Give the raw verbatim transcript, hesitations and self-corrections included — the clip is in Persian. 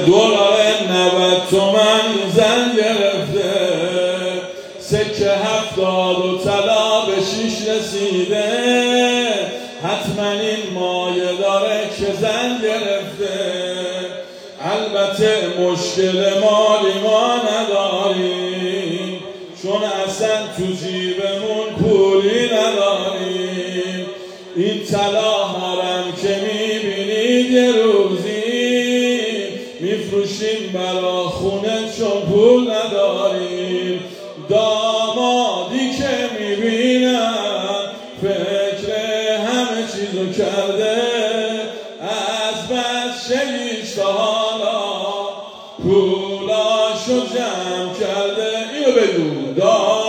دلار نود تومن زن گرفته، سکه هفتاد و طلا به شیش رسیده، حتما این مایه داره که زن گرفته. البته مشکل مالی ما نداریم، چون اصلا تو جیبمون پولی نداریم. این طلا حرم که میبینید یه روزی میفروشیم برا خونه چون پول نداریم. دامادی که میبینم فکر همه چیزو کرده، از بچگیش تا حالا پولاشو جمع کرده. اینو بگو.